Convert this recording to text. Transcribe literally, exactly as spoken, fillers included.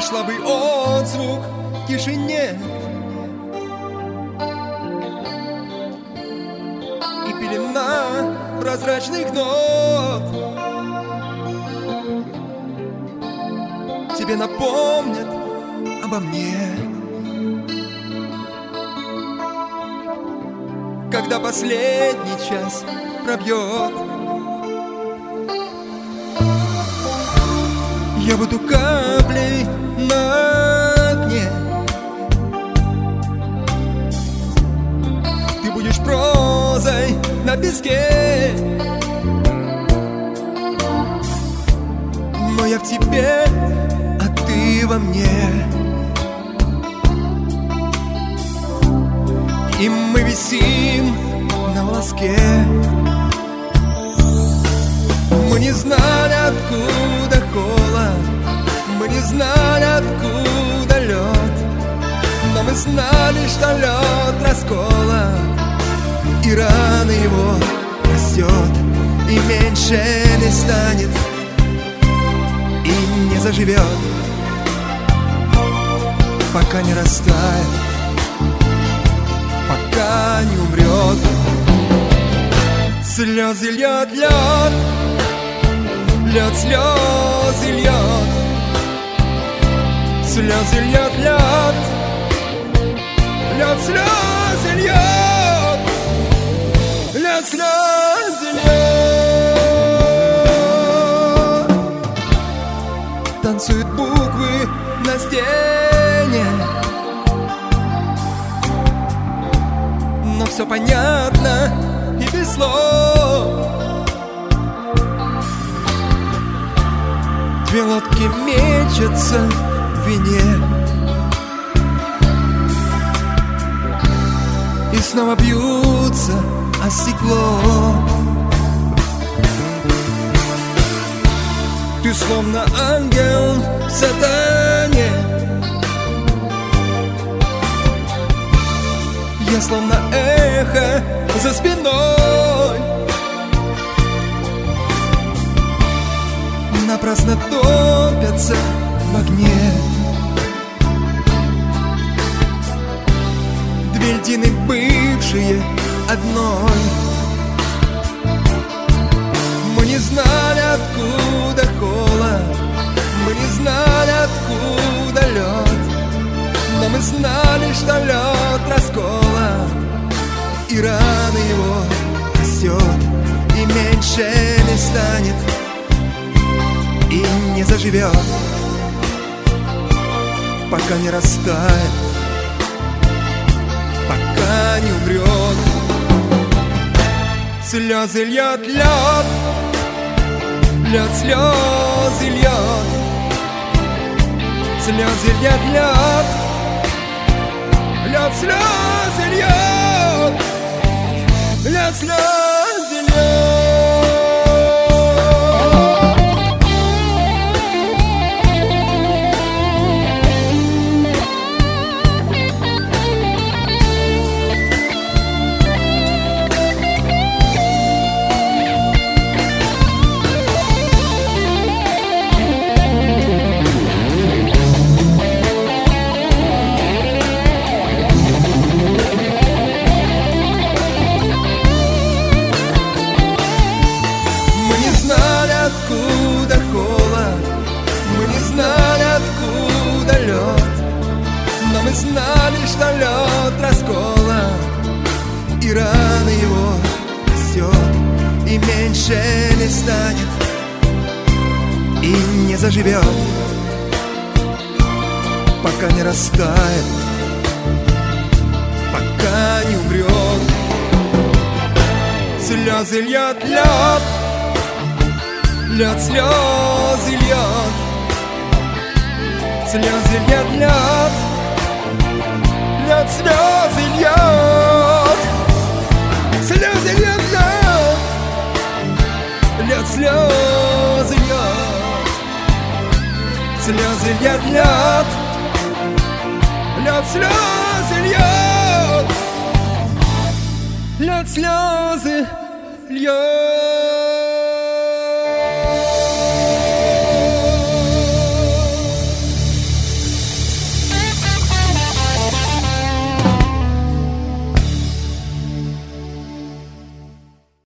слабый отзвук в тишине, и пелена прозрачных нот тебе напомнят обо мне. Когда последний час пробьет, я буду каплей на окне, ты будешь прозой на песке, но я в тебе, а ты во мне. И мы висим на волоске. Мы не знали, откуда холод, мы не знали, откуда лед, но мы знали, что лед расколот, и рано его растет, и меньше не станет, и не заживет, пока не растает, пока не умрет. Слезы льет лед, лед слезы льет, слезы льет лед, лед слезы льет, лед слезы льет. Танцуют буквы на стене, но все понятно и без слов. Две лодки мечутся в вине и снова бьются о стекло. Ты словно ангел в сатане, я словно эхо за спиной. Напрасно топятся в огне две льдины, бывшие одной. Мы не знали, откуда холод, мы не знали, откуда лед, но мы знали, что лед расколот, и рано его растет, и меньше не станет, и не заживет, пока не растает, пока не умрет. Слезы льет лед, лед слезы льет, слезы льет лед, лед слезы льет, лед слезы льет. Мы знали, что лед расколот, и рано его растет, и меньше не станет, и не заживет, пока не растает, пока не умрет. Слезы льет лед, лед слезы льет, слезы льет лед, лед слезы льет, слезы льет лед, лед слезы льет, слезы льет лед, лед слезы льет, лед слезы льет.